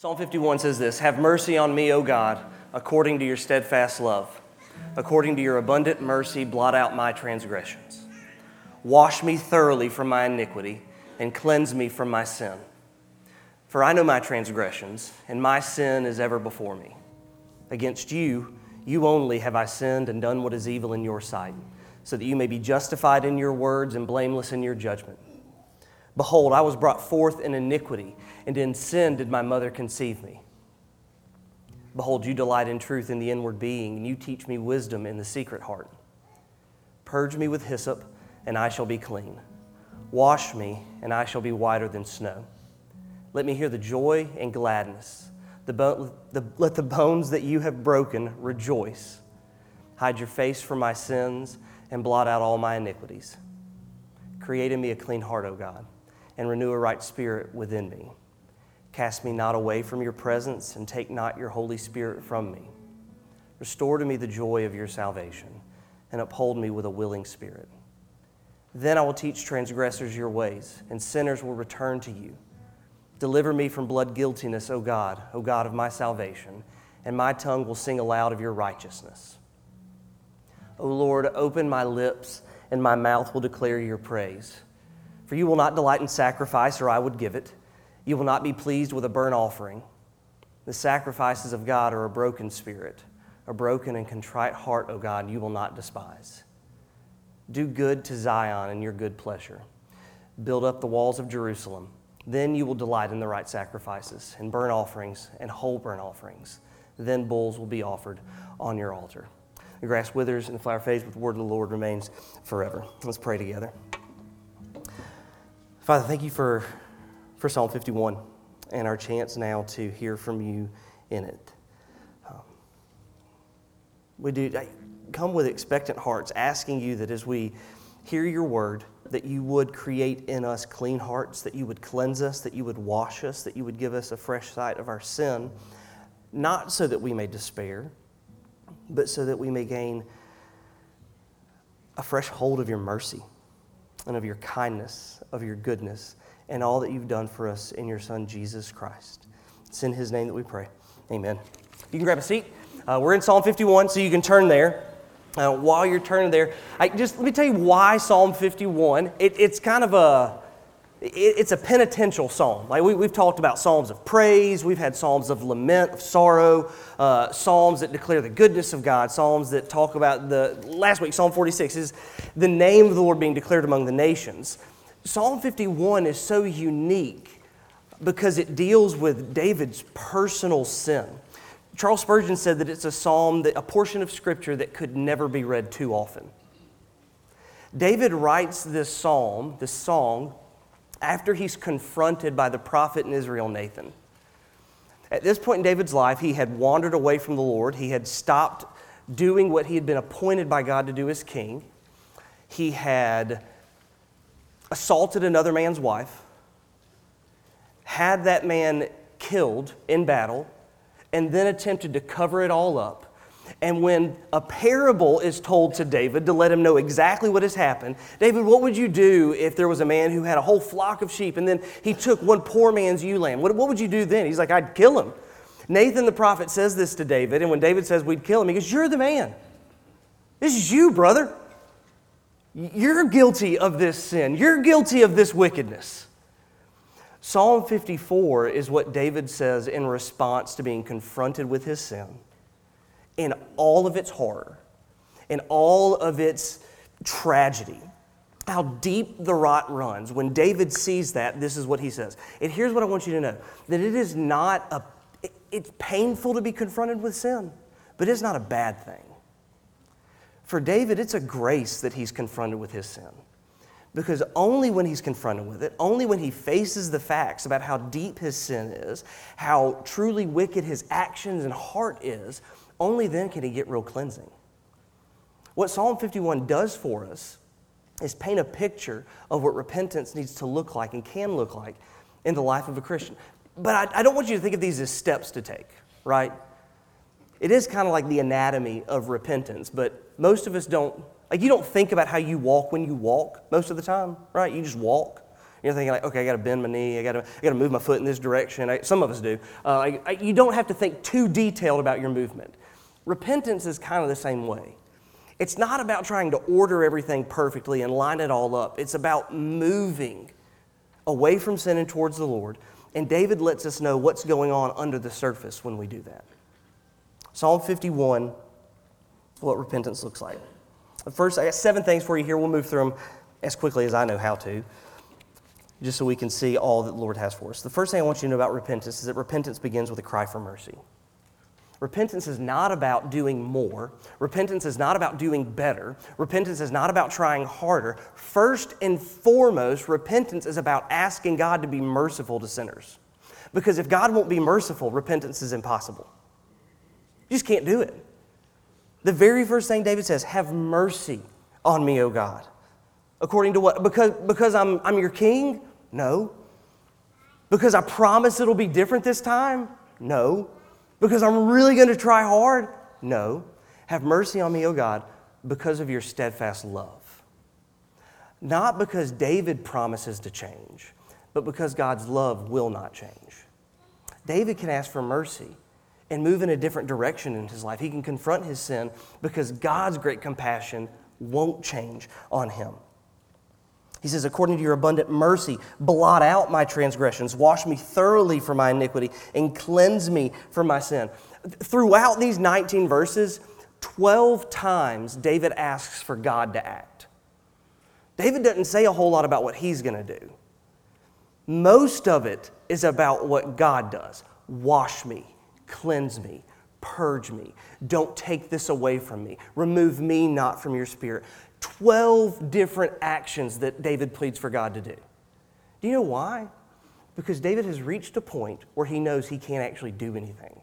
Psalm 51 says this, "Have mercy on me, O God, according to your steadfast love. According to your abundant mercy, blot out my transgressions. Wash me thoroughly from my iniquity and cleanse me from my sin. For I know my transgressions, and my sin is ever before me. Against you, you only have I sinned and done what is evil in your sight, so that you may be justified in your words and blameless in your judgment. Behold, I was brought forth in iniquity, and in sin did my mother conceive me. Behold, you delight in truth in the inward being, and you teach me wisdom in the secret heart. Purge me with hyssop, and I shall be clean. Wash me, and I shall be whiter than snow. Let me hear the joy and gladness. Let the bones that you have broken rejoice. Hide your face from my sins, and blot out all my iniquities. Create in me a clean heart, O God, and renew a right spirit within me. Cast me not away from your presence, and take not your Holy Spirit from me. Restore to me the joy of your salvation, and uphold me with a willing spirit. Then I will teach transgressors your ways, and sinners will return to you. Deliver me from blood guiltiness, O God of my salvation, and my tongue will sing aloud of your righteousness. O Lord, open my lips, and my mouth will declare your praise. For you will not delight in sacrifice, or I would give it. You will not be pleased with a burnt offering. The sacrifices of God are a broken spirit, a broken and contrite heart, O God, you will not despise. Do good to Zion in your good pleasure. Build up the walls of Jerusalem. Then you will delight in the right sacrifices, and burnt offerings, and whole burnt offerings. Then bulls will be offered on your altar. The grass withers and the flower fades, but the word of the Lord remains forever." Let's pray together. Father, thank you for Psalm 51 and our chance now to hear from you in it. We do come with expectant hearts, asking you that as we hear your word, that you would create in us clean hearts, that you would cleanse us, that you would wash us, that you would give us a fresh sight of our sin, not so that we may despair, but so that we may gain a fresh hold of your mercy and of your kindness, of your goodness, and all that you've done for us in your Son, Jesus Christ. It's in his name that we pray. Amen. You can grab a seat. We're in Psalm 51, so you can turn there. While you're turning there, let me tell you why Psalm 51. It's kind of it's a penitential psalm. Like we've talked about psalms of praise, we've had psalms of lament, of sorrow, psalms that declare the goodness of God, psalms that talk about last week, Psalm 46 is the name of the Lord being declared among the nations. Psalm 51 is so unique because it deals with David's personal sin. Charles Spurgeon said that it's a portion of Scripture that could never be read too often. David writes this song, after he's confronted by the prophet in Israel, Nathan. At this point in David's life, he had wandered away from the Lord. He had stopped doing what he had been appointed by God to do as king. He had assaulted another man's wife, had that man killed in battle, and then attempted to cover it all up. And when a parable is told to David to let him know exactly what has happened, David, what would you do if there was a man who had a whole flock of sheep and then he took one poor man's ewe lamb? What would you do then? He's like, I'd kill him. Nathan the prophet says this to David, and when David says we'd kill him, he goes, you're the man. This is you, brother. You're guilty of this sin. You're guilty of this wickedness. Psalm 54 is what David says in response to being confronted with his sin, in all of its horror, in all of its tragedy, how deep the rot runs. When David sees that, this is what he says. And here's what I want you to know, that it's painful to be confronted with sin, but it's not a bad thing. For David, it's a grace that he's confronted with his sin. Because only when he's confronted with it, only when he faces the facts about how deep his sin is, how truly wicked his actions and heart is, only then can he get real cleansing. What Psalm 51 does for us is paint a picture of what repentance needs to look like and can look like in the life of a Christian. But I don't want you to think of these as steps to take, right? It is kind of like the anatomy of repentance, but most of us don't. Like, you don't think about how you walk when you walk most of the time, right? You just walk. You're thinking like, okay, I got to bend my knee, I got to move my foot in this direction. Some of us do. You don't have to think too detailed about your movement. Repentance is kind of the same way. It's not about trying to order everything perfectly and line it all up. It's about moving away from sin and towards the Lord. And David lets us know what's going on under the surface when we do that. Psalm 51, what repentance looks like. First, I got 7 things for you here. We'll move through them as quickly as I know how to, just so we can see all that the Lord has for us. The first thing I want you to know about repentance is that repentance begins with a cry for mercy. Repentance is not about doing more. Repentance is not about doing better. Repentance is not about trying harder. First and foremost, repentance is about asking God to be merciful to sinners. Because if God won't be merciful, repentance is impossible. You just can't do it. The very first thing David says, have mercy on me, O God. According to what? Because I'm your king? No. Because I promise it'll be different this time? No. Because I'm really going to try hard? No. Have mercy on me, O God, because of your steadfast love. Not because David promises to change, but because God's love will not change. David can ask for mercy and move in a different direction in his life. He can confront his sin because God's great compassion won't change on him. He says, according to your abundant mercy, blot out my transgressions, wash me thoroughly from my iniquity, and cleanse me from my sin. Throughout these 19 verses, 12 times David asks for God to act. David doesn't say a whole lot about what he's going to do. Most of it is about what God does. Wash me, cleanse me, purge me. Don't take this away from me. Remove me not from your spirit. 12 different actions that David pleads for God to do. Do you know why? Because David has reached a point where he knows he can't actually do anything.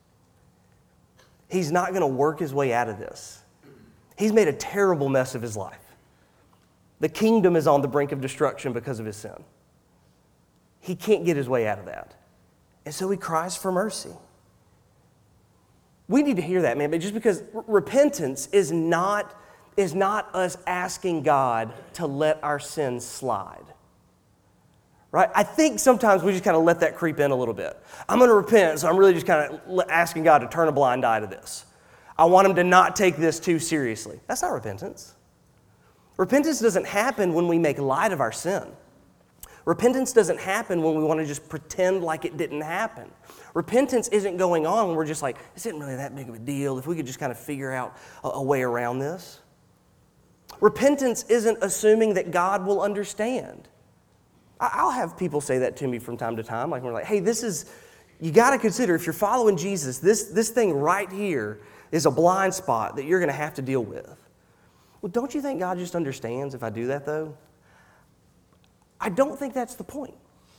He's not going to work his way out of this. He's made a terrible mess of his life. The kingdom is on the brink of destruction because of his sin. He can't get his way out of that. And so he cries for mercy. We need to hear that, man, but just because repentance is not us asking God to let our sins slide. Right? I think sometimes we just kind of let that creep in a little bit. I'm going to repent, so I'm really just kind of asking God to turn a blind eye to this. I want Him to not take this too seriously. That's not repentance. Repentance doesn't happen when we make light of our sin. Repentance doesn't happen when we want to just pretend like it didn't happen. Repentance isn't going on when we're just like, this isn't really that big of a deal. If we could just kind of figure out a way around this. Repentance isn't assuming that God will understand. I'll have people say that to me from time to time. Like we're like, hey, you got to consider if you're following Jesus, this thing right here is a blind spot that you're going to have to deal with. Well, don't you think God just understands if I do that though? I don't think that's the point.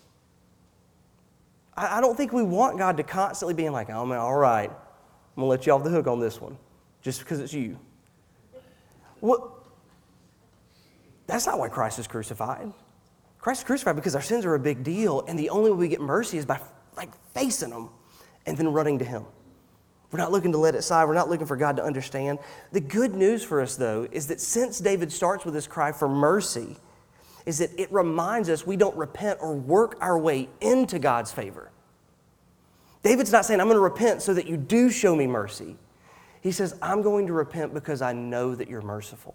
I don't think we want God to constantly being like, oh man, all right, I'm going to let you off the hook on this one just because it's you. Well, that's not why Christ is crucified. Christ is crucified because our sins are a big deal, and the only way we get mercy is by facing them and then running to Him. We're not looking to let it slide. We're not looking for God to understand. The good news for us, though, is that since David starts with this cry for mercy, is that it reminds us we don't repent or work our way into God's favor. David's not saying, I'm going to repent so that you do show me mercy. He says, I'm going to repent because I know that you're merciful.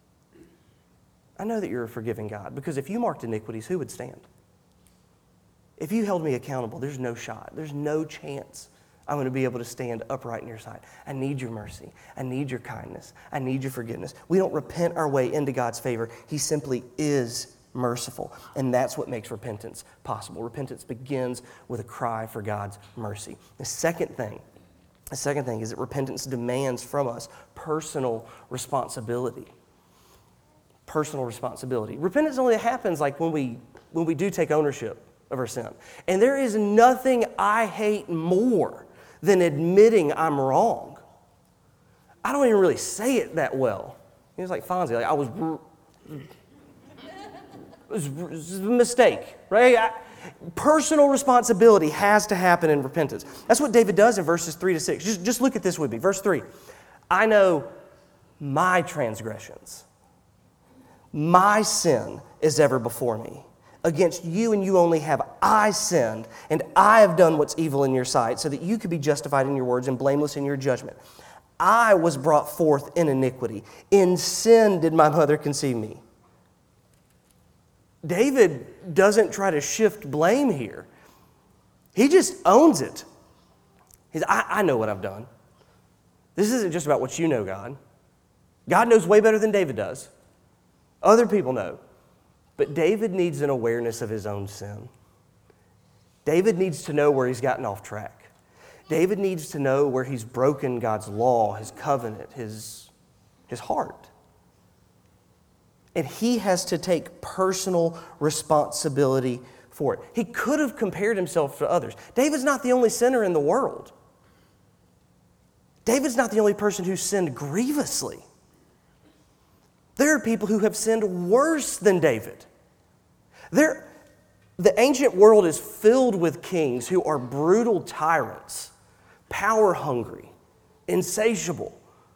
I know that you're a forgiving God, because if you marked iniquities, who would stand? If you held me accountable, there's no shot. There's no chance I'm going to be able to stand upright in your sight. I need your mercy. I need your kindness. I need your forgiveness. We don't repent our way into God's favor. He simply is merciful. And that's what makes repentance possible. Repentance begins with a cry for God's mercy. The second thing is that repentance demands from us personal responsibility. Personal responsibility. Repentance only happens like when we do take ownership of our sin. And there is nothing I hate more than admitting I'm wrong. I don't even really say it that well. It was like Fonzie, it was a mistake, right? Personal responsibility has to happen in repentance. That's what David does in verses 3 to 6. Just look at this with me. Verse 3. I know my transgressions. My sin is ever before me. Against you and you only have I sinned, and I have done what's evil in your sight, so that you could be justified in your words and blameless in your judgment. I was brought forth in iniquity. In sin did my mother conceive me. David doesn't try to shift blame here. He just owns it. I know what I've done. This isn't just about what you know, God. God knows way better than David does. Other people know. But David needs an awareness of his own sin. David needs to know where he's gotten off track. David needs to know where he's broken God's law, his covenant, his heart. And he has to take personal responsibility for it. He could have compared himself to others. David's not the only sinner in the world. David's not the only person who sinned grievously. There are people who have sinned worse than David. The ancient world is filled with kings who are brutal tyrants, power-hungry, insatiable,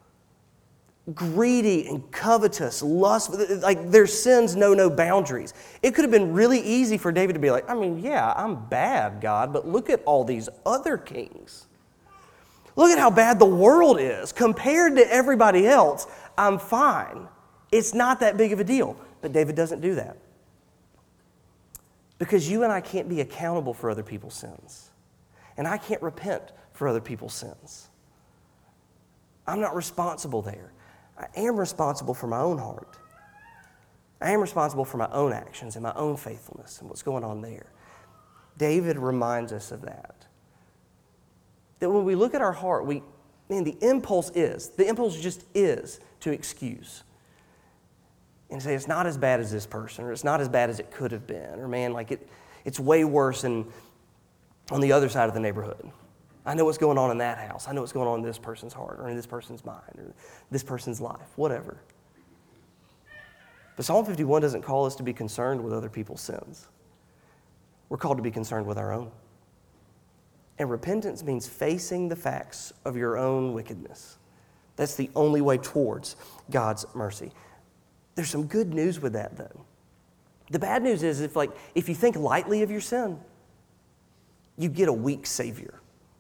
greedy and covetous, lustful. Like their sins know no boundaries. It could have been really easy for David to be like, yeah, I'm bad, God, but look at all these other kings. Look at how bad the world is. Compared to everybody else, I'm fine. It's not that big of a deal. But David doesn't do that. Because you and I can't be accountable for other people's sins. And I can't repent for other people's sins. I'm not responsible there. I am responsible for my own heart. I am responsible for my own actions and my own faithfulness and what's going on there. David reminds us of that. That when we look at our heart, the impulse just is to excuse. And say, it's not as bad as this person, or it's not as bad as it could have been, or man, it's way worse on the other side of the neighborhood. I know what's going on in that house. I know what's going on in this person's heart, or in this person's mind, or this person's life, whatever. But Psalm 51 doesn't call us to be concerned with other people's sins. We're called to be concerned with our own. And repentance means facing the facts of your own wickedness. That's the only way towards God's mercy. There's some good news with that, though. The bad news is if you think lightly of your sin, you get a weak Savior.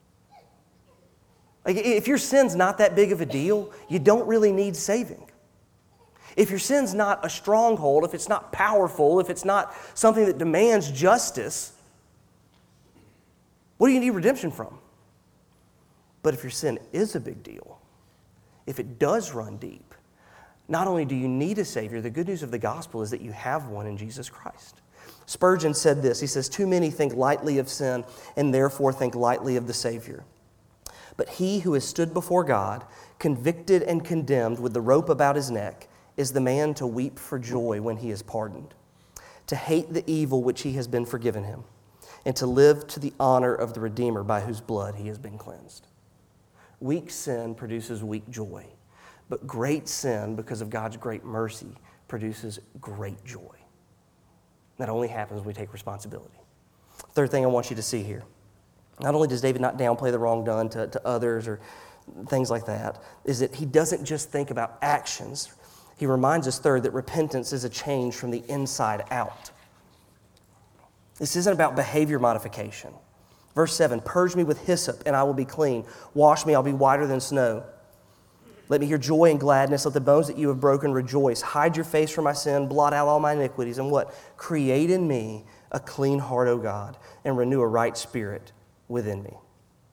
Like if your sin's not that big of a deal, you don't really need saving. If your sin's not a stronghold, if it's not powerful, if it's not something that demands justice, what do you need redemption from? But if your sin is a big deal, if it does run deep, not only do you need a Savior, the good news of the gospel is that you have one in Jesus Christ. Spurgeon said this. He says, "Too many think lightly of sin and therefore think lightly of the Savior. But he who has stood before God, convicted and condemned with the rope about his neck, is the man to weep for joy when he is pardoned, to hate the evil which he has been forgiven him, and to live to the honor of the Redeemer by whose blood he has been cleansed." Weak sin produces weak joy. But great sin, because of God's great mercy, produces great joy. That only happens when we take responsibility. Third thing I want you to see here. Not only does David not downplay the wrong done to others or things like that, is that he doesn't just think about actions. He reminds us, third, that repentance is a change from the inside out. This isn't about behavior modification. Verse 7, "Purge me with hyssop, and I will be clean. Wash me, I'll be whiter than snow. Let me hear joy and gladness. Let the bones that you have broken rejoice. Hide your face from my sin. Blot out all my iniquities." And what? "Create in me a clean heart, O God, and renew a right spirit within me."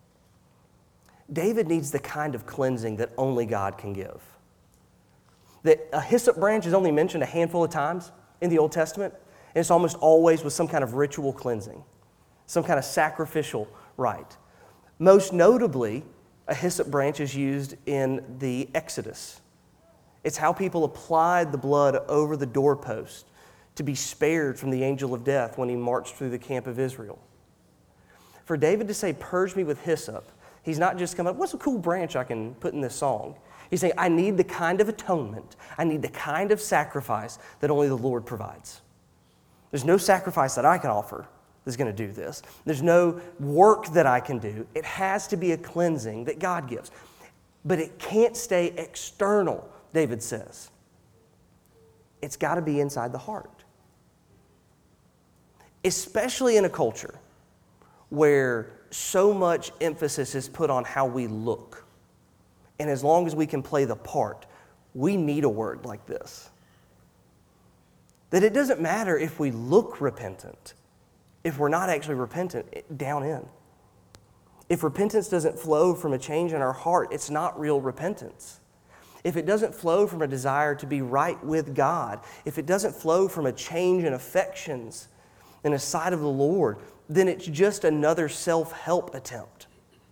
David needs the kind of cleansing that only God can give. That a hyssop branch is only mentioned a handful of times in the Old Testament, and it's almost always with some kind of ritual cleansing, some kind of sacrificial rite. Most notably, a hyssop branch is used in the Exodus. It's how people applied the blood over the doorpost to be spared from the angel of death when he marched through the camp of Israel. For David to say, "Purge me with hyssop," he's not just coming up, "What's a cool branch I can put in this song?" He's saying, I need the kind of atonement, I need the kind of sacrifice that only the Lord provides. There's no sacrifice that I can offer that's going to do this. There's no work that I can do. It has to be a cleansing that God gives. But it can't stay external, David says. It's got to be inside the heart. especially in a culture where so much emphasis is put on how we look. And as long as we can play the part, we need a word like this. That it doesn't matter if we look repentant, if we're not actually repentant down in. If repentance doesn't flow from a change in our heart, it's not real repentance. If it doesn't flow from a desire to be right with God, if it doesn't flow from a change in affections and a sight of the Lord, then it's just another self-help attempt.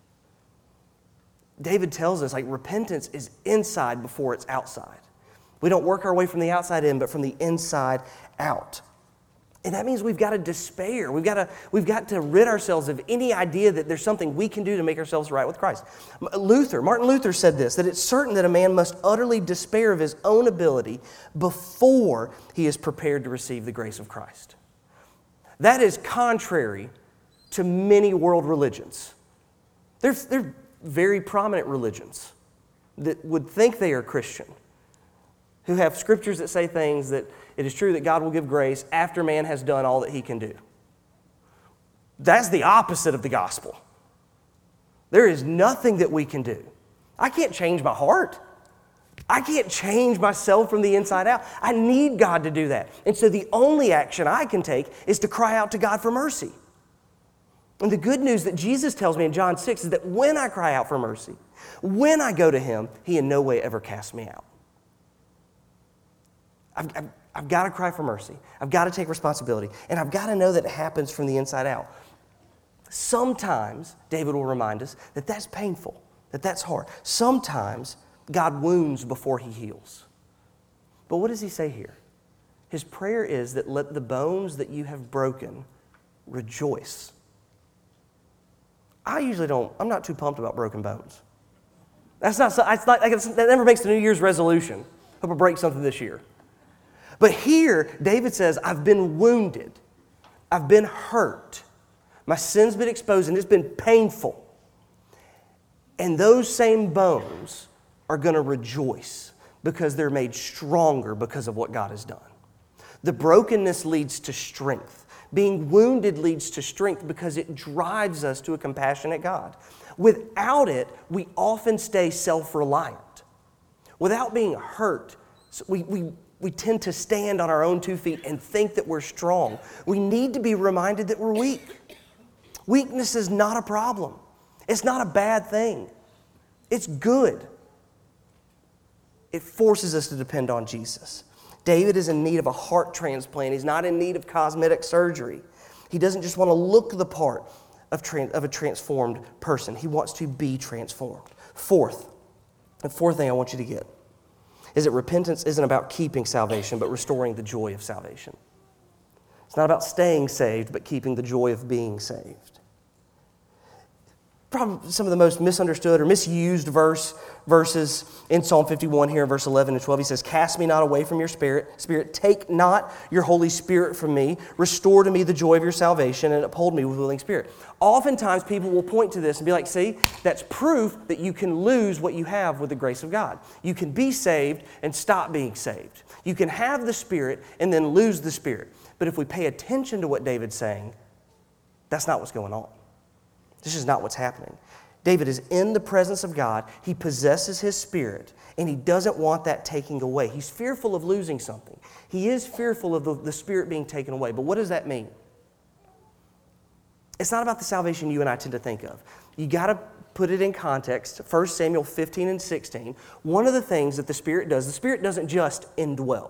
David tells us, repentance is inside before it's outside. We don't work our way from the outside in, but from the inside out. And that means we've got to despair. We've got to rid ourselves of any idea that there's something we can do to make ourselves right with Christ. Martin Luther said this, that it's certain that a man must utterly despair of his own ability before he is prepared to receive the grace of Christ. That is contrary to many world religions. They're very prominent religions that would think they are Christian, who have scriptures that say things that it is true that God will give grace after man has done all that he can do. That's the opposite of the gospel. There is nothing that we can do. I can't change my heart. I can't change myself from the inside out. I need God to do that. And so the only action I can take is to cry out to God for mercy. And the good news that Jesus tells me in John 6 is that when I cry out for mercy, when I go to Him, He in no way ever casts me out. I've got to cry for mercy. I've got to take responsibility. And I've got to know that it happens from the inside out. Sometimes, David will remind us that that's painful, that that's hard. Sometimes, God wounds before He heals. But what does He say here? His prayer is that let the bones that you have broken rejoice. I'm not too pumped about broken bones. That never makes the New Year's resolution. Hope I break something this year. But here, David says, I've been wounded. I've been hurt. My sin's been exposed, and it's been painful. And those same bones are going to rejoice because they're made stronger because of what God has done. The brokenness leads to strength. Being wounded leads to strength because it drives us to a compassionate God. Without it, we often stay self-reliant. Without being hurt, we tend to stand on our own 2 feet and think that we're strong. We need to be reminded that we're weak. Weakness is not a problem. It's not a bad thing. It's good. It forces us to depend on Jesus. David is in need of a heart transplant. He's not in need of cosmetic surgery. He doesn't just want to look the part of a transformed person. He wants to be transformed. The fourth thing I want you to get is that repentance isn't about keeping salvation, but restoring the joy of salvation. It's not about staying saved, but keeping the joy of being saved. Probably some of the most misunderstood or misused verses in Psalm 51 here in verse 11 and 12. He says, "Cast me not away from your spirit. Take not your Holy Spirit from me. Restore to me the joy of your salvation and uphold me with willing spirit." Oftentimes people will point to this and be like, see, that's proof that you can lose what you have with the grace of God. You can be saved and stop being saved. You can have the Spirit and then lose the Spirit. But if we pay attention to what David's saying, that's not what's going on. This is not what's happening. David is in the presence of God. He possesses His Spirit, and he doesn't want that taken away. He's fearful of losing something. He is fearful of the Spirit being taken away. But what does that mean? It's not about the salvation you and I tend to think of. You got to put it in context. 1 Samuel 15 and 16. One of the things that the Spirit doesn't just indwell.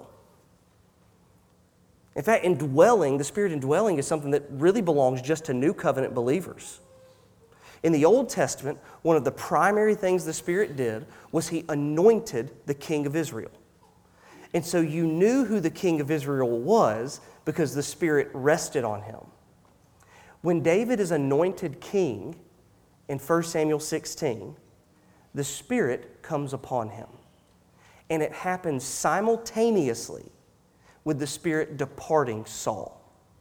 In fact, the Spirit indwelling is something that really belongs just to New Covenant believers. In the Old Testament, one of the primary things the Spirit did was He anointed the king of Israel. And so you knew who the king of Israel was because the Spirit rested on him. When David is anointed king in 1 Samuel 16, the Spirit comes upon him. And it happens simultaneously with the Spirit departing Saul.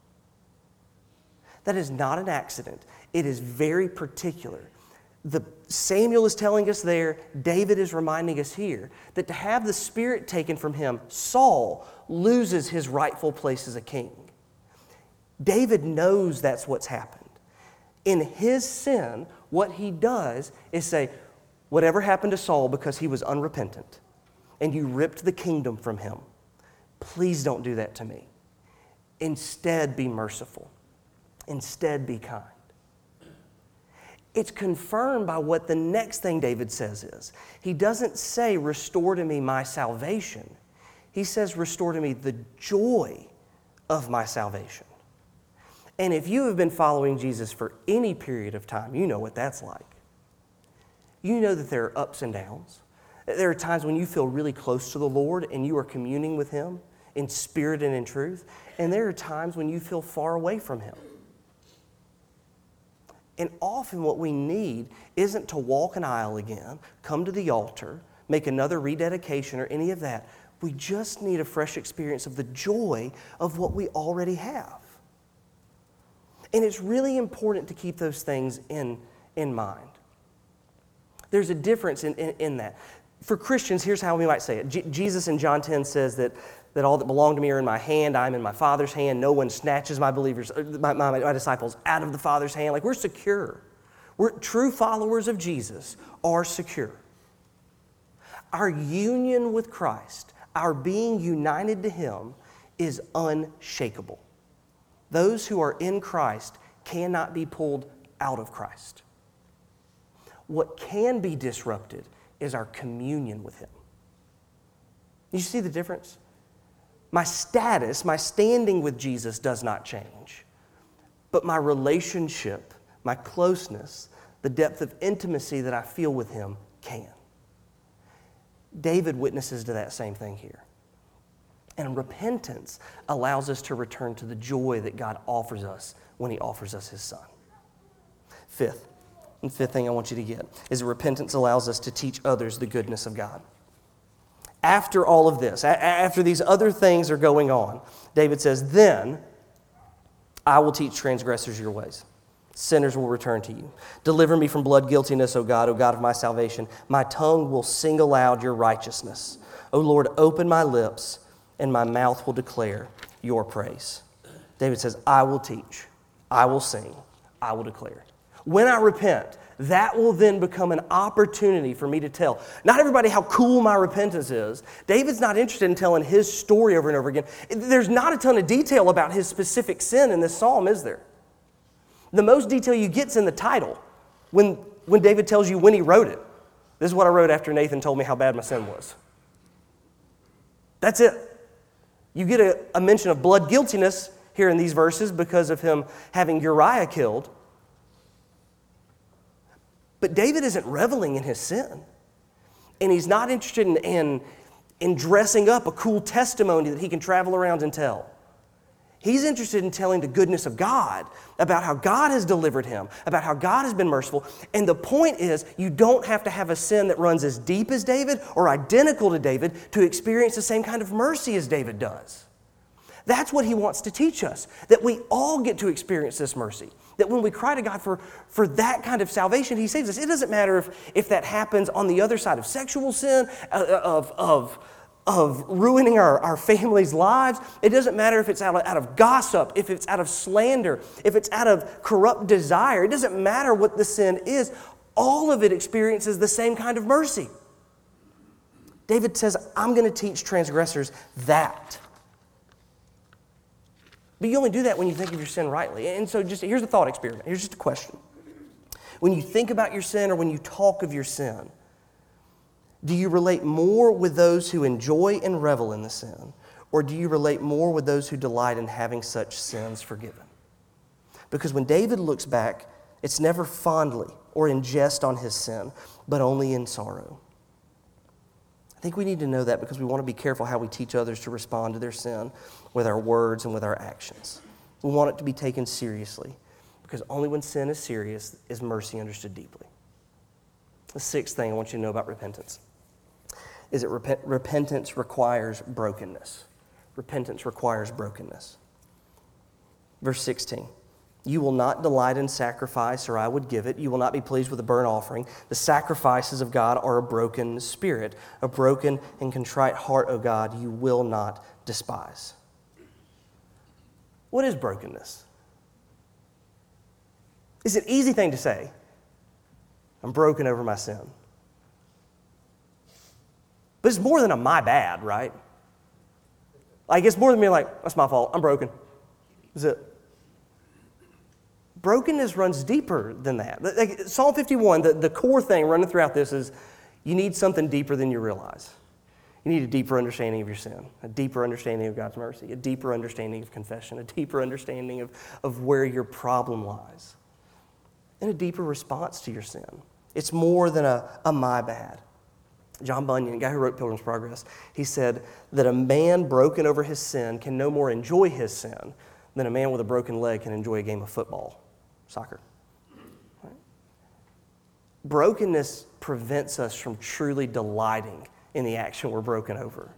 That is not an accident. It is very particular. Samuel is telling us there, David is reminding us here, that to have the Spirit taken from him, Saul loses his rightful place as a king. David knows that's what's happened. In his sin, what he does is say, whatever happened to Saul because he was unrepentant, and you ripped the kingdom from him, please don't do that to me. Instead, be merciful. Instead, be kind. It's confirmed by what the next thing David says is. He doesn't say, restore to me my salvation. He says, restore to me the joy of my salvation. And if you have been following Jesus for any period of time, you know what that's like. You know that there are ups and downs. There are times when you feel really close to the Lord and you are communing with Him in spirit and in truth. And there are times when you feel far away from Him. And often what we need isn't to walk an aisle again, come to the altar, make another rededication or any of that. We just need a fresh experience of the joy of what we already have. And it's really important to keep those things in mind. There's a difference in that. For Christians, here's how we might say it. Jesus in John 10 says that all that belong to me are in my hand. I am in my Father's hand. No one snatches my believers, my disciples out of the Father's hand. Like, we're secure. True followers of Jesus are secure. Our union with Christ, our being united to Him, is unshakable. Those who are in Christ cannot be pulled out of Christ. What can be disrupted is our communion with Him. You see the difference? My status, my standing with Jesus does not change, but my relationship, my closeness, the depth of intimacy that I feel with Him can. David witnesses to that same thing here. And repentance allows us to return to the joy that God offers us when He offers us His Son. Fifth thing I want you to get is that repentance allows us to teach others the goodness of God. After all of this, after these other things are going on, David says, then I will teach transgressors your ways. Sinners will return to you. Deliver me from blood guiltiness, O God of my salvation. My tongue will sing aloud your righteousness. O Lord, open my lips, and my mouth will declare your praise. David says, I will teach, I will sing, I will declare. When I repent, that will then become an opportunity for me to tell not everybody how cool my repentance is. David's not interested in telling his story over and over again. There's not a ton of detail about his specific sin in this psalm, is there? The most detail you get is in the title, when David tells you when he wrote it. This is what I wrote after Nathan told me how bad my sin was. That's it. You get a mention of blood guiltiness here in these verses because of him having Uriah killed. But David isn't reveling in his sin. And he's not interested in dressing up a cool testimony that he can travel around and tell. He's interested in telling the goodness of God, about how God has delivered him, about how God has been merciful. And the point is, you don't have to have a sin that runs as deep as David or identical to David to experience the same kind of mercy as David does. That's what he wants to teach us, that we all get to experience this mercy. That when we cry to God for that kind of salvation, He saves us. It doesn't matter if that happens on the other side of sexual sin, of ruining our families' lives. It doesn't matter if it's out of gossip, if it's out of slander, if it's out of corrupt desire. It doesn't matter what the sin is. All of it experiences the same kind of mercy. David says, I'm going to teach transgressors that. But you only do that when you think of your sin rightly. And so here's a thought experiment. Here's just a question. When you think about your sin or when you talk of your sin, do you relate more with those who enjoy and revel in the sin? Or do you relate more with those who delight in having such sins forgiven? Because when David looks back, it's never fondly or in jest on his sin, but only in sorrow. I think we need to know that because we want to be careful how we teach others to respond to their sin with our words and with our actions. We want it to be taken seriously because only when sin is serious is mercy understood deeply. The sixth thing I want you to know about repentance is that repentance requires brokenness. Repentance requires brokenness. Verse 16. You will not delight in sacrifice, or I would give it. You will not be pleased with a burnt offering. The sacrifices of God are a broken spirit. A broken and contrite heart, O God, you will not despise. What is brokenness? It's an easy thing to say. I'm broken over my sin. But it's more than a my bad, right? Like, it's more than being like, that's my fault, I'm broken. Is it? Brokenness runs deeper than that. Like Psalm 51, the core thing running throughout this is you need something deeper than you realize. You need a deeper understanding of your sin, a deeper understanding of God's mercy, a deeper understanding of confession, a deeper understanding of where your problem lies, and a deeper response to your sin. It's more than a my bad. John Bunyan, the guy who wrote Pilgrim's Progress, he said that a man broken over his sin can no more enjoy his sin than a man with a broken leg can enjoy a game of football, soccer. Right? Brokenness prevents us from truly delighting in the action we're broken over.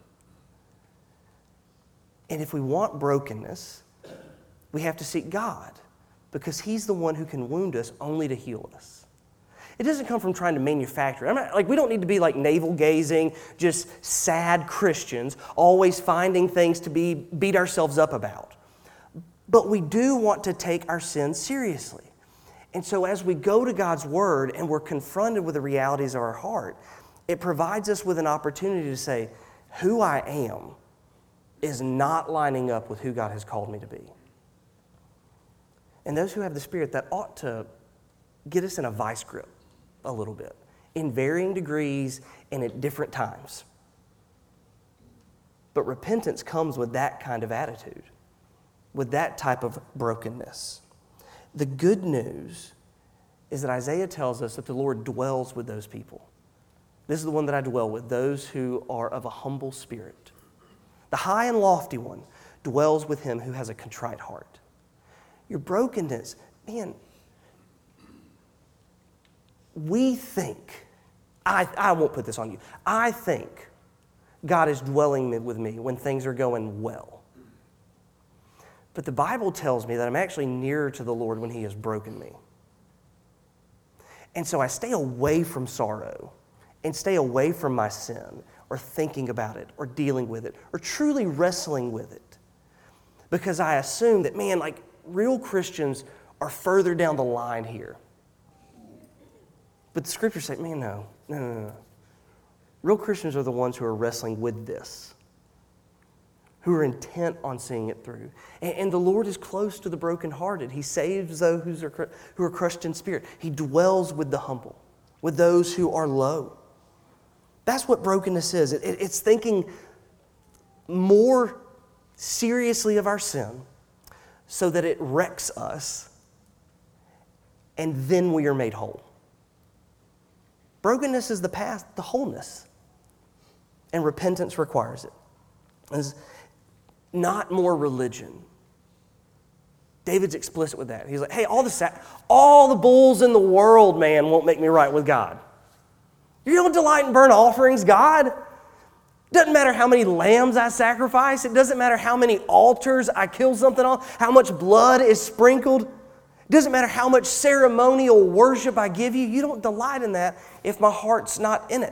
And if we want brokenness, we have to seek God, because He's the one who can wound us only to heal us. It doesn't come from trying to manufacture it. We don't need to be like navel-gazing, just sad Christians, always finding things to beat ourselves up about. But we do want to take our sin seriously. And so as we go to God's Word and we're confronted with the realities of our heart, it provides us with an opportunity to say, who I am is not lining up with who God has called me to be. And those who have the Spirit, that ought to get us in a vice grip a little bit, in varying degrees and at different times. But repentance comes with that kind of attitude, with that type of brokenness. The good news is that Isaiah tells us that the Lord dwells with those people. This is the one that I dwell with, those who are of a humble spirit. The high and lofty one dwells with him who has a contrite heart. Your brokenness, man, we think, I won't put this on you, I think God is dwelling with me when things are going well. But the Bible tells me that I'm actually nearer to the Lord when He has broken me. And so I stay away from sorrow and stay away from my sin or thinking about it or dealing with it or truly wrestling with it. Because I assume that, man, like real Christians are further down the line here. But the Scriptures say, man, no. Real Christians are the ones who are wrestling with this, who are intent on seeing it through. And the Lord is close to the brokenhearted. He saves those who are crushed in spirit. He dwells with the humble, with those who are low. That's what brokenness is. It's thinking more seriously of our sin so that it wrecks us, and then we are made whole. Brokenness is the path to wholeness, and repentance requires it. It's not more religion. David's explicit with that. He's like, hey, all the bulls in the world, man, won't make me right with God. You don't delight in burnt offerings, God. It doesn't matter how many lambs I sacrifice. It doesn't matter how many altars I kill something on, how much blood is sprinkled. It doesn't matter how much ceremonial worship I give you. You don't delight in that if my heart's not in it.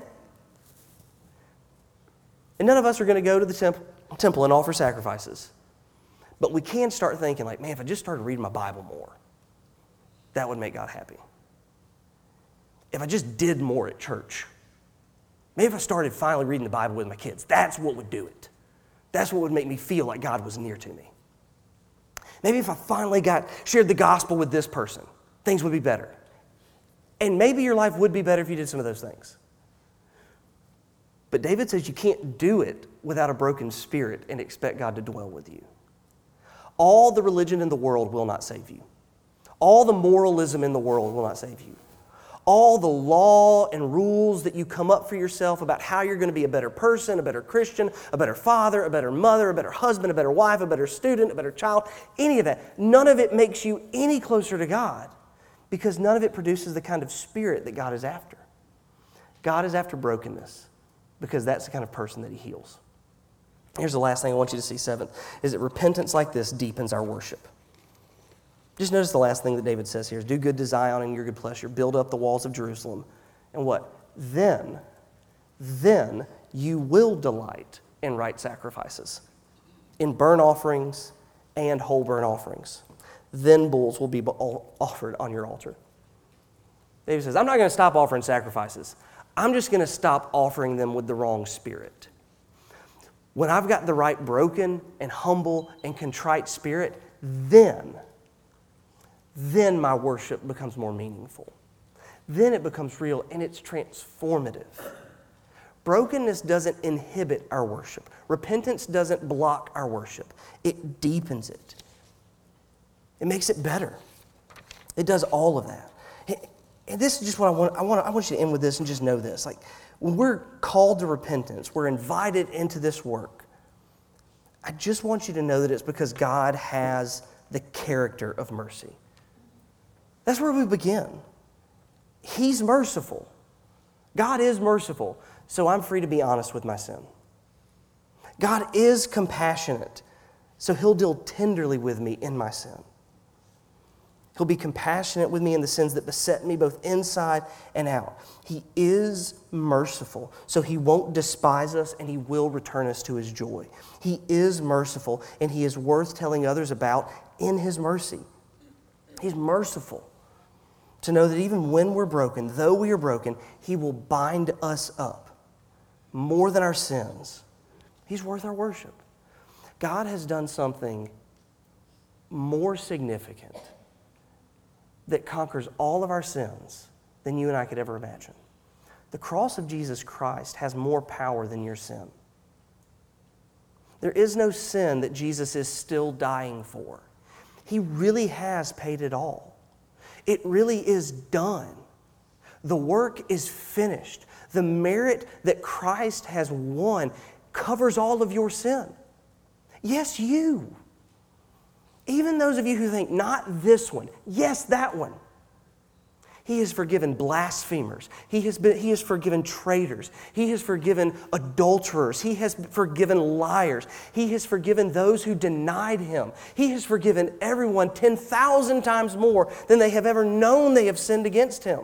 And none of us are going to go to the temple and offer sacrifices. But we can start thinking like, man, if I just started reading my Bible more, that would make God happy. If I just did more at church, maybe if I started finally reading the Bible with my kids, that's what would do it. That's what would make me feel like God was near to me. Maybe if I finally shared the gospel with this person, things would be better. And maybe your life would be better if you did some of those things. But David says you can't do it without a broken spirit and expect God to dwell with you. All the religion in the world will not save you. All the moralism in the world will not save you. All the law and rules that you come up for yourself about how you're going to be a better person, a better Christian, a better father, a better mother, a better husband, a better wife, a better student, a better child, any of that, none of it makes you any closer to God because none of it produces the kind of spirit that God is after. God is after brokenness because that's the kind of person that He heals. Here's the last thing I want you to see, 7, is that repentance like this deepens our worship. Just notice the last thing that David says here is do good to Zion in your good pleasure. Build up the walls of Jerusalem. And what? Then you will delight in right sacrifices, in burnt offerings and whole burnt offerings. then bulls will be offered on your altar. David says, I'm not going to stop offering sacrifices. I'm just going to stop offering them with the wrong spirit. When I've got the right broken and humble and contrite spirit, then my worship becomes more meaningful. Then it becomes real and it's transformative. Brokenness doesn't inhibit our worship. Repentance doesn't block our worship. It deepens it. It makes it better. It does all of that. And this is just what I want you to end with this and just know this. Like, when we're called to repentance, we're invited into this work. I just want you to know that it's because God has the character of mercy. That's where we begin. He's merciful. God is merciful, so I'm free to be honest with my sin. God is compassionate, so He'll deal tenderly with me in my sin. He'll be compassionate with me in the sins that beset me both inside and out. He is merciful, so He won't despise us and He will return us to His joy. He is merciful and He is worth telling others about in His mercy. He's merciful to know that even when we're broken, though we are broken, He will bind us up more than our sins. He's worth our worship. God has done something more significant that conquers all of our sins than you and I could ever imagine. The cross of Jesus Christ has more power than your sin. There is no sin that Jesus is still dying for. He really has paid it all. It really is done. The work is finished. The merit that Christ has won covers all of your sin. Yes, you. Even those of you who think, not this one, yes, that one. He has forgiven blasphemers. He has forgiven traitors. He has forgiven adulterers. He has forgiven liars. He has forgiven those who denied Him. He has forgiven everyone 10,000 times more than they have ever known they have sinned against Him.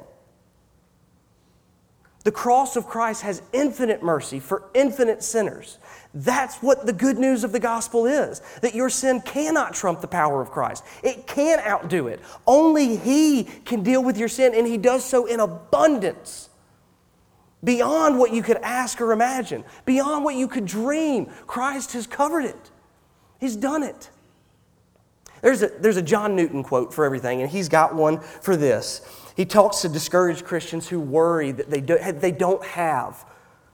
The cross of Christ has infinite mercy for infinite sinners. That's what the good news of the gospel is, that your sin cannot trump the power of Christ. It can't outdo it. Only He can deal with your sin, and He does so in abundance, beyond what you could ask or imagine, beyond what you could dream. Christ has covered it. He's done it. There's a John Newton quote for everything, and he's got one for this. He talks to discouraged Christians who worry that they don't have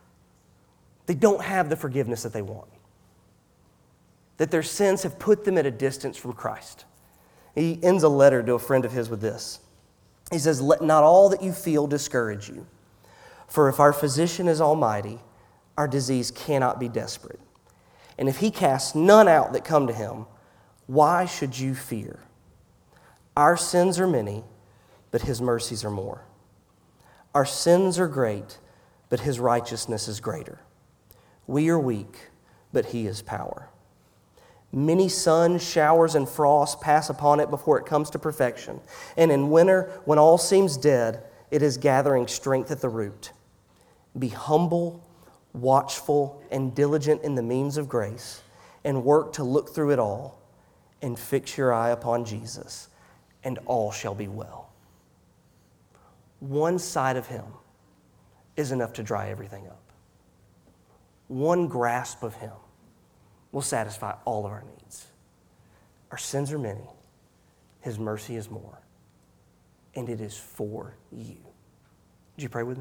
the forgiveness that they want, that their sins have put them at a distance from Christ. He ends a letter to a friend of his with this. He says, "Let not all that you feel discourage you, for if our physician is almighty, our disease cannot be desperate. And if He casts none out that come to Him, why should you fear? Our sins are many, but His mercies are more. Our sins are great, but His righteousness is greater. We are weak, but He is power. Many suns, showers, and frosts pass upon it before it comes to perfection. And in winter, when all seems dead, it is gathering strength at the root. Be humble, watchful, and diligent in the means of grace, and work to look through it all, and fix your eye upon Jesus, and all shall be well." One sight of Him is enough to dry everything up. One grasp of Him will satisfy all of our needs. Our sins are many. His mercy is more. And it is for you. Would you pray with me?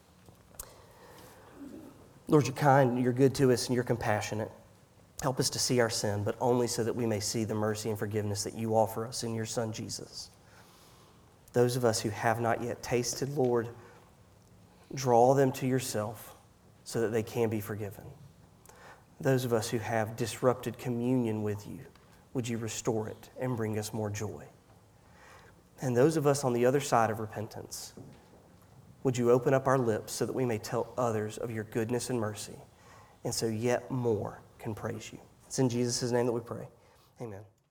Lord, You're kind, You're good to us, and You're compassionate. Help us to see our sin, but only so that we may see the mercy and forgiveness that You offer us in Your Son, Jesus. Those of us who have not yet tasted, Lord, draw them to Yourself so that they can be forgiven. Those of us who have disrupted communion with You, would You restore it and bring us more joy? And those of us on the other side of repentance, would You open up our lips so that we may tell others of Your goodness and mercy, and so yet more can praise You. It's in Jesus' name that we pray. Amen.